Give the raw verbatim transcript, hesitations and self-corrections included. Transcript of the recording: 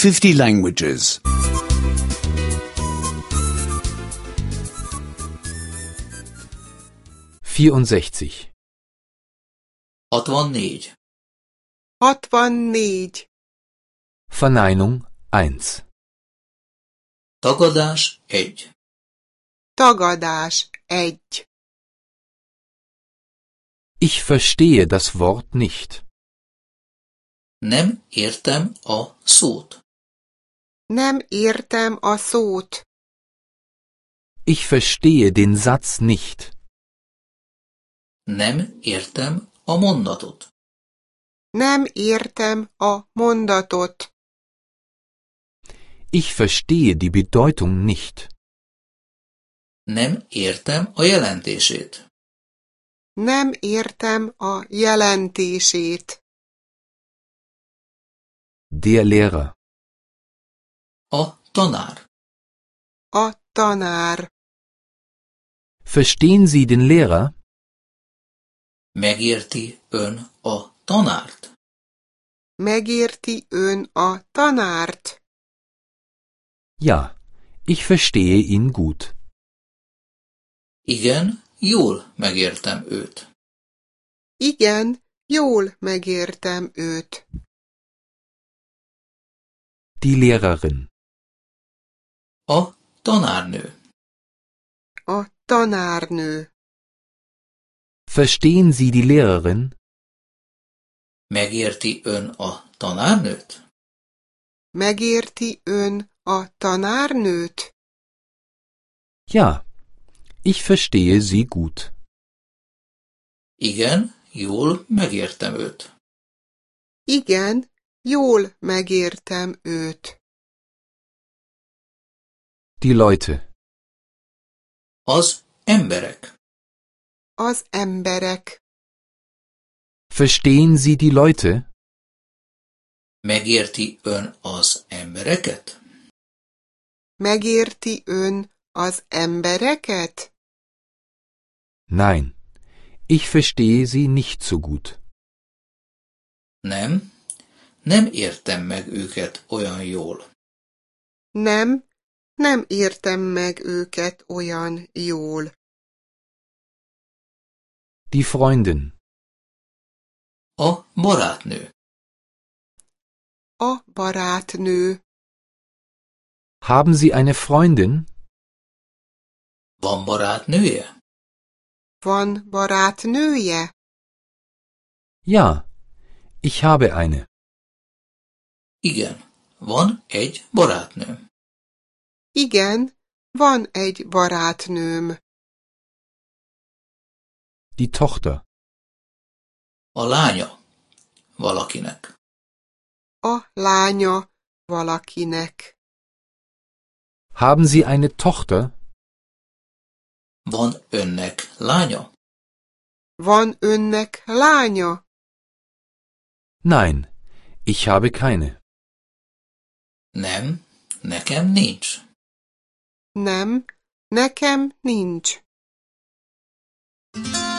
fifty languages. vierundsechzig. hatvannégy. hatvannégy. Verneinung eins. Tagadás egy. Tagadás egy. Ich verstehe das Wort nicht. Nem értem a szót. Nem értem a szót. Ich verstehe den Satz nicht. Nem értem a mondatot. Nem értem a mondatot. Ich verstehe die Bedeutung nicht. Nem értem a jelentését. Nem értem a jelentését. Der Lehrer. A tanár. A tanár. Verstehen Sie den Lehrer? Megérti ön a tanárt? Megérti ön a tanárt? Ja, ich verstehe ihn gut. Igen, jól megértem őt. Igen, jól megértem őt. Die Lehrerin. A tanárnő. A tanárnő. Verstehen Sie die Lehrerin? Megérti ön a tanárnőt? Megérti ön a tanárnőt? Ja, ich verstehe sie gut. Igen, jól megértem őt. Igen, jól megértem őt. Die Leute. Az emberek. Az emberek. Verstehen Sie die Leute? Megérti ön az embereket? Megérti ön az embereket? Nein, ich verstehe sie nicht so gut. Nem, nem értem meg őket olyan jól. Nem, nem értem meg őket olyan jól. Die Freundin. A barátnő. A barátnő. Haben Sie eine Freundin? Van barátnője? Van barátnője? Ja, ich habe eine. Igen, van egy barátnőm. Igen, van egy barátnőm. Die Tochter. A lánya valakinek. A lánya valakinek. Haben Sie eine Tochter? Van önnek lánya? Van önnek lánya? Nein, ich habe keine. Nem, nekem nincs. Nem, nekem nincs.